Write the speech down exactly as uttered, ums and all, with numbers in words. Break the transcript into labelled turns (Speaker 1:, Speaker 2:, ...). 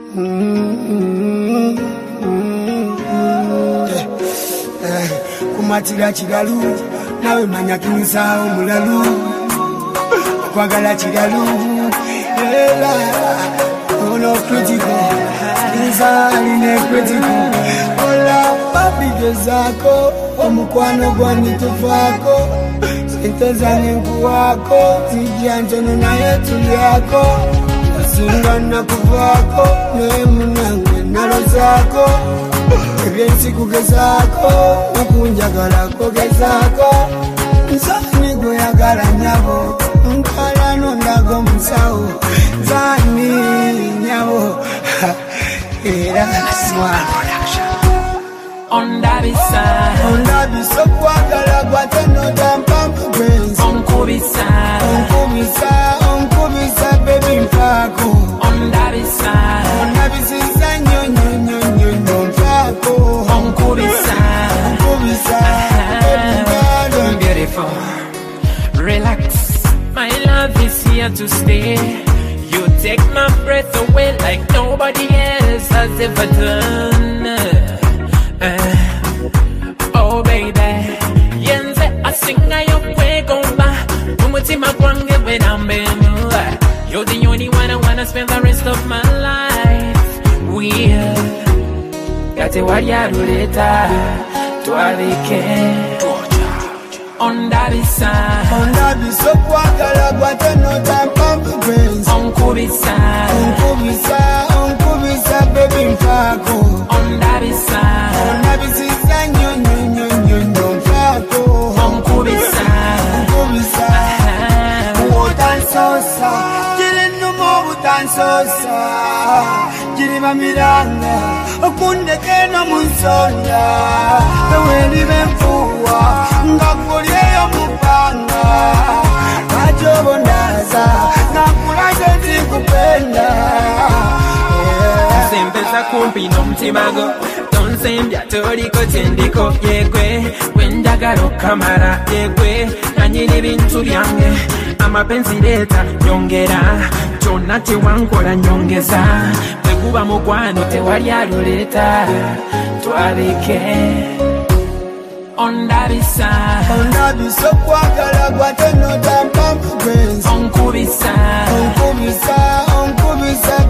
Speaker 1: Kumatira chigalu nawe manya kinsa omulalu kwagala chigalu ela ono critical insali ne critical ola papi zako omukwano gwani tufako sente zange nkuwako zijanjono naye tuliyako nasingana kuvako naye munange nalo zako ebyensi kugezako nakunjagala kugezako nzani goyagala nyabo nkala nondago musawo nzani nyabo era smart
Speaker 2: Onda bisa,
Speaker 1: onda bisa kwagala gwatano dampampu brains.
Speaker 2: Onkubisa,
Speaker 1: onkubisa, onkubisa baby mpako.
Speaker 2: Onda bisa,
Speaker 1: onda bisa nyo nyo nyo nyo nyo mpako.
Speaker 2: Onkubisa,
Speaker 1: onkubisa, baby
Speaker 2: beautiful. Relax, my love is here to stay. You take my breath away like nobody else has ever done. Uh, oh baby, yenze asinga yokwe gomba umutima kwange wenambenu. You're the only one I wanna spend the rest of my life with. Kati waliya ruleta twalike onda bisa,
Speaker 1: onda bisa kwagala gwatano dampampu brains.
Speaker 2: Onkubisa,
Speaker 1: onkubisa, onkubisa baby mpako.
Speaker 2: Onda bisa,
Speaker 1: onda bisa nyo nyo nyo nyo nyo mpako.
Speaker 2: Onkubisa,
Speaker 1: onkubisa, utansosa, kiri numo utansosa, kiri mamiranga, okunde keno munsonda, eweni benfuwa, ngakuli eyo mupanga, ajobo ndaza, ngakulaje zikupenda.
Speaker 2: Sempeza kumpi nomtimago, tonsembya toliko tendiko yegwe, wenjagalo kamara yegwe, nanyini bintu byange, amapenzi leta nyongera, chona tewankola nyongeza, bwekuba mukwano tewali aluleta, twalike. Onda bisa,
Speaker 1: onda bisa kwagala gwatano dampampu brains.
Speaker 2: Onkubisa,
Speaker 1: onkubisa, onkubisa